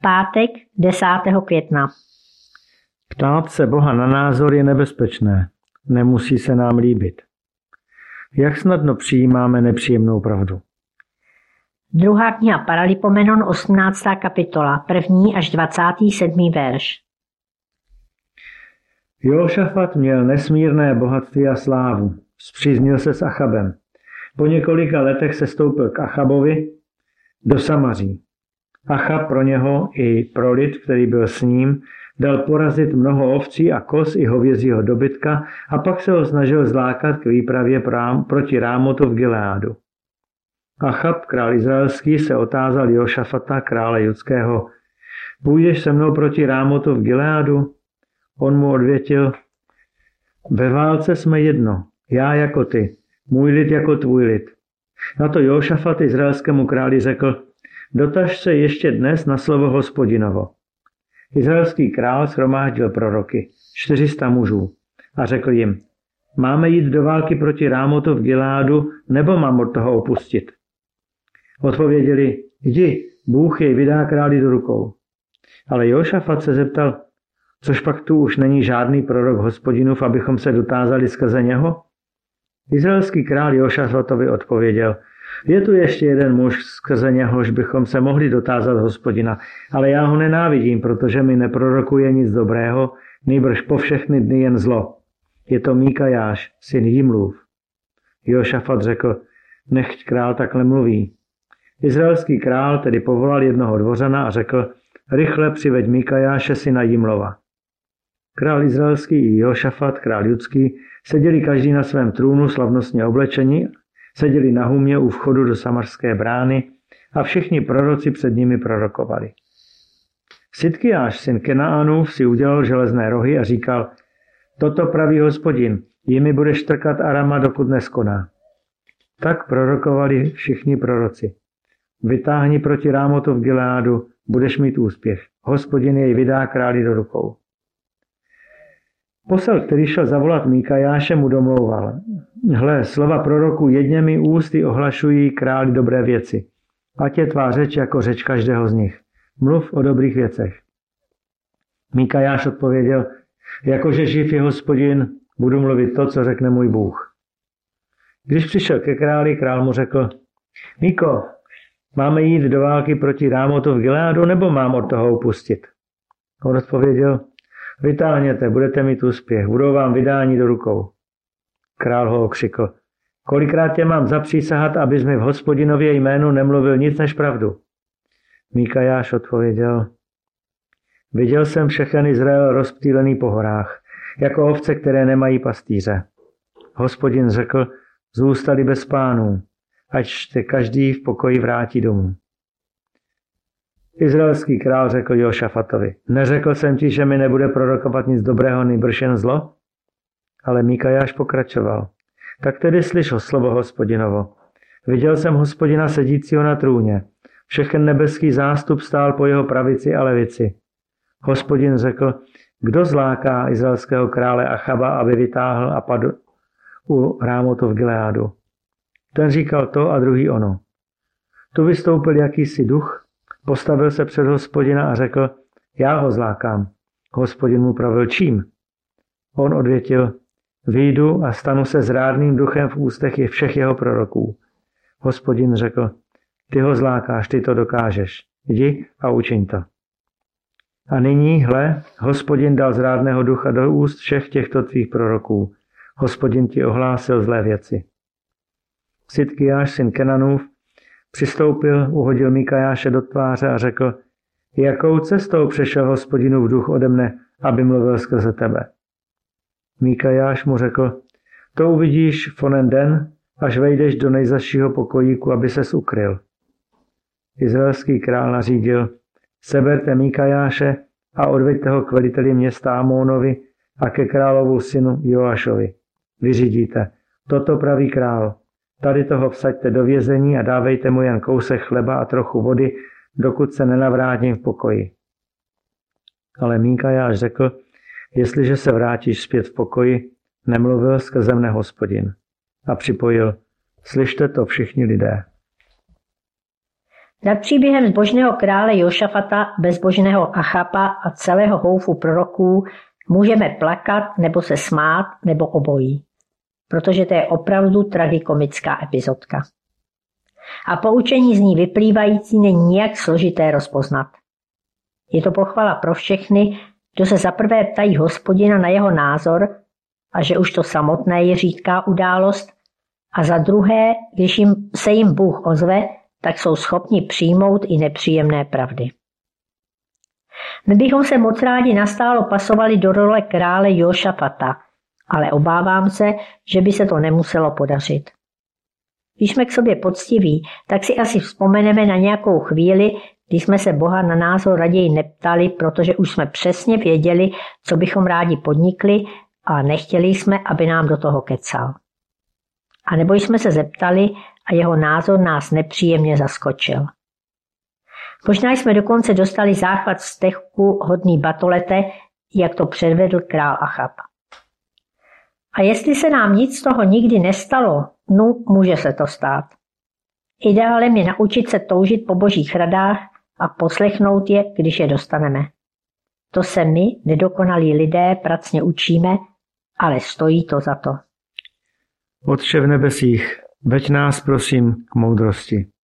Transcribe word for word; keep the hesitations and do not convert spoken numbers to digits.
Pátek desátého května. Ptát se Boha na názor je nebezpečné. Nemusí se nám líbit. Jak snadno přijímáme nepříjemnou pravdu? Druhá kniha Paralipomenon, osmnáctá kapitola, první až dvacátý sedmý verš. Jošafat měl nesmírné bohatství a slávu. Spříznil se s Achabem. Po několika letech se stoupil k Achabovi do Samaří. Achab pro něho i pro lid, který byl s ním, dal porazit mnoho ovcí a koz i hovězího dobytka a pak se ho snažil zlákat k výpravě proti Rámotu v Gileádu. Achab, král izraelský, se otázal Jošafata, krále judského: Půjdeš se mnou proti Rámotu v Gileádu? On mu odvětil: Ve válce jsme jedno, já jako ty, můj lid jako tvůj lid. Na to Jošafat izraelskému králi řekl: Dotaž se ještě dnes na slovo Hospodinovo. Izraelský král shromáždil proroky, čtyři sta mužů, a řekl jim: Máme jít do války proti Rámotu v Gileádu, nebo mám od toho opustit? Odpověděli: Jdi, Bůh jej vydá králi do rukou. Ale Jošafat se zeptal: Což pak tu už není žádný prorok Hospodinův, abychom se dotázali skrze něho? Izraelský král Jošafatovi odpověděl: Je tu ještě jeden muž, skrze něhož bychom se mohli dotázat Hospodina, ale já ho nenávidím, protože mi neprorokuje nic dobrého, nýbrž po všechny dny jen zlo. Je to Míkajáš, syn Jimlův. Jošafat řekl: Nechť král takhle mluví. Izraelský král tedy povolal jednoho dvořana a řekl: Rychle přiveď Míkajáše, syna Jimlova. Král izraelský i Jošafat, král judský, seděli každý na svém trůnu slavnostně oblečeni, seděli na humě u vchodu do samarské brány a všichni proroci před nimi prorokovali. Sidkiáš, syn Kenaánův, si udělal železné rohy a říkal: Toto praví Hospodin, jimi budeš trkat Arama, dokud neskoná. Tak prorokovali všichni proroci: Vytáhni proti Rámotu v Gileádu, budeš mít úspěch. Hospodin jej vydá králi do rukou. Posel, který šel zavolat Míkajáše, mu domlouval: Hle, slova proroků jedněmi ústy ohlašují králi dobré věci. Ať je tvá řeč jako řeč každého z nich. Mluv o dobrých věcech. Míkajáš odpověděl: Jakože živ je Hospodin, budu mluvit to, co řekne můj Bůh. Když přišel ke králi, král mu řekl: Míko, máme jít do války proti Rámotu v Gileádu, nebo mám od toho upustit? On odpověděl: Vytáhněte, budete mít úspěch, budou vám vydáni do rukou. Král ho okřikl: Kolikrát tě mám zapřísahat, abys mi v Hospodinově jménu nemluvil nic než pravdu? Míkajáš odpověděl: Viděl jsem všechen Izrael rozptýlený po horách, jako ovce, které nemají pastýře. Hospodin řekl: Zůstali bez pánů, ať se každý v pokoji vrátí domů. Izraelský král řekl Jošafatovi: Neřekl jsem ti, že mi nebude prorokovat nic dobrého, nýbrž jen zlo? Ale Míkajáš pokračoval: Tak tedy slyš ho slovo Hospodinovo. Viděl jsem Hospodina sedícího na trůně. Všechen nebeský zástup stál po jeho pravici a levici. Hospodin řekl: Kdo zláká izraelského krále Achaba, aby vytáhl a padl u Rámotu v Gileádu? Ten říkal to a druhý ono. Tu vystoupil jakýsi duch, postavil se před Hospodina a řekl: Já ho zlákám. Hospodin mu pravil: Čím? On odvětil: Vyjdu a stanu se zrádným duchem v ústech je všech jeho proroků. Hospodin řekl: Ty ho zlákáš, ty to dokážeš. Jdi a učiň to. A nyní, hle, Hospodin dal zrádného ducha do úst všech těchto tvých proroků. Hospodin ti ohlásil zlé věci. Sidkiáš, syn Kenanův, přistoupil, uhodil Míkajáše do tváře a řekl: Jakou cestou přešel Hospodinův duch ode mne, aby mluvil skrze tebe? Míkajáš mu řekl: To uvidíš v onen den, až vejdeš do nejzazšího pokojíku, aby ses ukryl. Izraelský král nařídil: Seberte Míkajáše a odveďte ho k veliteli města Amónovi a ke královu synu Joašovi. Vyřídíte: Toto praví král. Tady toho vsaďte do vězení a dávejte mu jen kousek chleba a trochu vody, dokud se nenavrátím v pokoji. Ale Míkajáš řekl: Jestliže se vrátíš zpět v pokoji, nemluvil skrze mne Hospodin. A připojil: Slyšte to všichni lidé. Nad příběhem zbožného krále Jošafata, bezbožného Achaba a celého houfu proroků můžeme plakat nebo se smát nebo obojí, protože to je opravdu tragikomická epizodka. A poučení z ní vyplývající není nijak složité rozpoznat. Je to pochvala pro všechny, kdo se zaprvé ptají Hospodina na jeho názor a že už to samotné je řídká událost, a za druhé, když jim, se jim Bůh ozve, tak jsou schopni přijmout i nepříjemné pravdy. My bychom se moc rádi nastálo pasovali do role krále Jošafata, ale obávám se, že by se to nemuselo podařit. Když jsme k sobě poctiví, tak si asi vzpomeneme na nějakou chvíli, kdy jsme se Boha na názor raději neptali, protože už jsme přesně věděli, co bychom rádi podnikli a nechtěli jsme, aby nám do toho kecal. A nebo jsme se zeptali a jeho názor nás nepříjemně zaskočil. Možná jsme dokonce dostali záchvat vzteku hodný batolete, jak to předvedl král Achab. A jestli se nám nic z toho nikdy nestalo, no, může se to stát. Ideálem je naučit se toužit po božích radách a poslechnout je, když je dostaneme. To se my, nedokonalí lidé, pracně učíme, ale stojí to za to. Otče v nebesích, veď nás prosím k moudrosti.